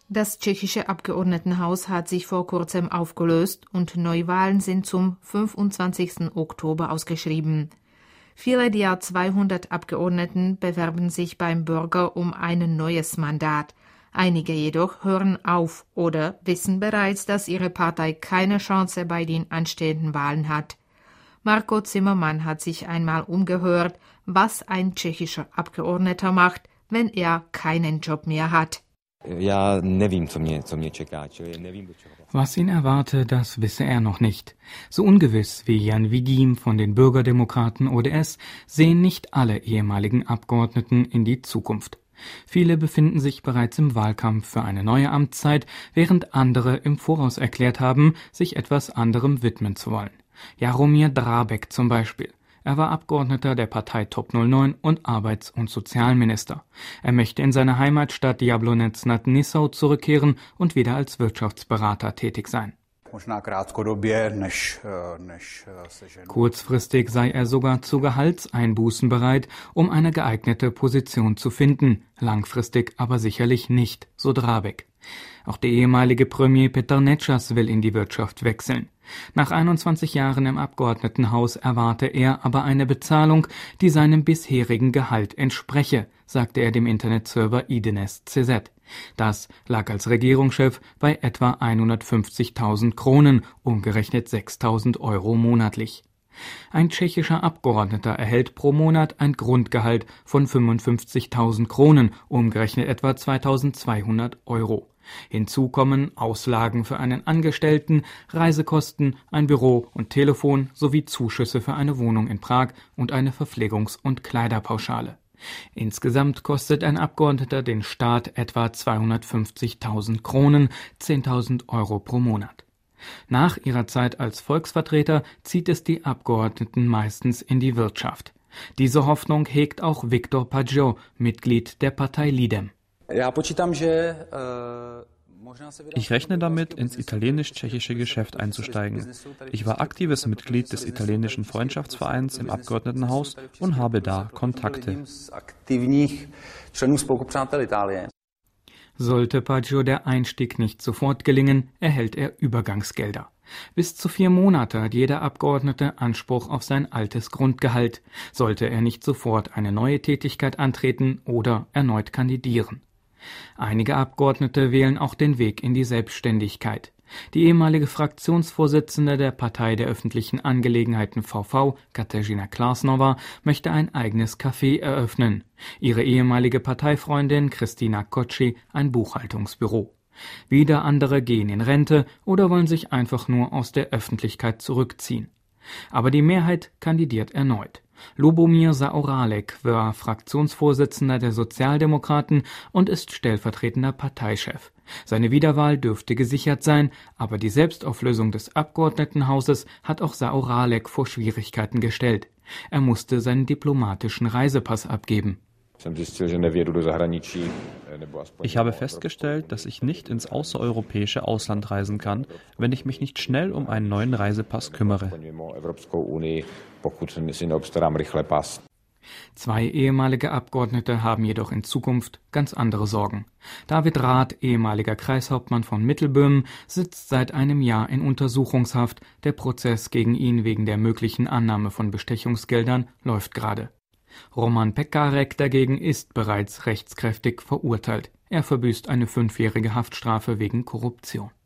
Das tschechische Abgeordnetenhaus hat sich vor kurzem aufgelöst und Neuwahlen sind zum 25. Oktober ausgeschrieben. Viele der 200 Abgeordneten bewerben sich beim Bürger um ein neues Mandat. Einige jedoch hören auf oder wissen bereits, dass ihre Partei keine Chance bei den anstehenden Wahlen hat. Marko Zimmermann hat sich einmal umgehört, was ein tschechischer Abgeordneter macht, wenn er keinen Job mehr hat. Was ihn erwarte, das wisse er noch nicht. So ungewiss wie Jan Vigim von den Bürgerdemokraten ODS sehen nicht alle ehemaligen Abgeordneten in die Zukunft. Viele befinden sich bereits im Wahlkampf für eine neue Amtszeit, während andere im Voraus erklärt haben, sich etwas anderem widmen zu wollen. Jaromír Drábek zum Beispiel. Er war Abgeordneter der Partei TOP 09 und Arbeits- und Sozialminister. Er möchte in seine Heimatstadt Jablonec nad Nisou zurückkehren und wieder als Wirtschaftsberater tätig sein. Kurzfristig sei er sogar zu Gehaltseinbußen bereit, um eine geeignete Position zu finden, langfristig aber sicherlich nicht, so Drábek. Auch der ehemalige Premier Petr Nečas will in die Wirtschaft wechseln. Nach 21 Jahren im Abgeordnetenhaus erwarte er aber eine Bezahlung, die seinem bisherigen Gehalt entspreche, sagte er dem Internetserver Idnes.cz. Das lag als Regierungschef bei etwa 150.000 Kronen, umgerechnet 6.000 Euro monatlich. Ein tschechischer Abgeordneter erhält pro Monat ein Grundgehalt von 55.000 Kronen, umgerechnet etwa 2.200 Euro. Hinzu kommen Auslagen für einen Angestellten, Reisekosten, ein Büro und Telefon sowie Zuschüsse für eine Wohnung in Prag und eine Verpflegungs- und Kleiderpauschale. Insgesamt kostet ein Abgeordneter den Staat etwa 250.000 Kronen, 10.000 Euro pro Monat. Nach ihrer Zeit als Volksvertreter zieht es die Abgeordneten meistens in die Wirtschaft. Diese Hoffnung hegt auch Viktor Pajo, Mitglied der Partei Lidem. Ich rechne damit, ins italienisch-tschechische Geschäft einzusteigen. Ich war aktives Mitglied des italienischen Freundschaftsvereins im Abgeordnetenhaus und habe da Kontakte. Sollte Pajo der Einstieg nicht sofort gelingen, erhält er Übergangsgelder. Bis zu 4 Monate hat jeder Abgeordnete Anspruch auf sein altes Grundgehalt, sollte er nicht sofort eine neue Tätigkeit antreten oder erneut kandidieren. Einige Abgeordnete wählen auch den Weg in die Selbstständigkeit. Die ehemalige Fraktionsvorsitzende der Partei der öffentlichen Angelegenheiten VV, Kateřina Klasnová, möchte ein eigenes Café eröffnen. Ihre ehemalige Parteifreundin Kristina Koči ein Buchhaltungsbüro. Wieder andere gehen in Rente oder wollen sich einfach nur aus der Öffentlichkeit zurückziehen. Aber die Mehrheit kandidiert erneut. Lubomír Zaorálek war Fraktionsvorsitzender der Sozialdemokraten und ist stellvertretender Parteichef. Seine Wiederwahl dürfte gesichert sein, aber die Selbstauflösung des Abgeordnetenhauses hat auch Zaorálek vor Schwierigkeiten gestellt. Er musste seinen diplomatischen Reisepass abgeben. Ich habe festgestellt, dass ich nicht ins außereuropäische Ausland reisen kann, wenn ich mich nicht schnell um einen neuen Reisepass kümmere. 2 ehemalige Abgeordnete haben jedoch in Zukunft ganz andere Sorgen. David Rath, ehemaliger Kreishauptmann von Mittelböhmen, sitzt seit einem Jahr in Untersuchungshaft. Der Prozess gegen ihn wegen der möglichen Annahme von Bestechungsgeldern läuft gerade. Roman Pekarek dagegen ist bereits rechtskräftig verurteilt. Er verbüßt eine 5-jährige Haftstrafe wegen Korruption.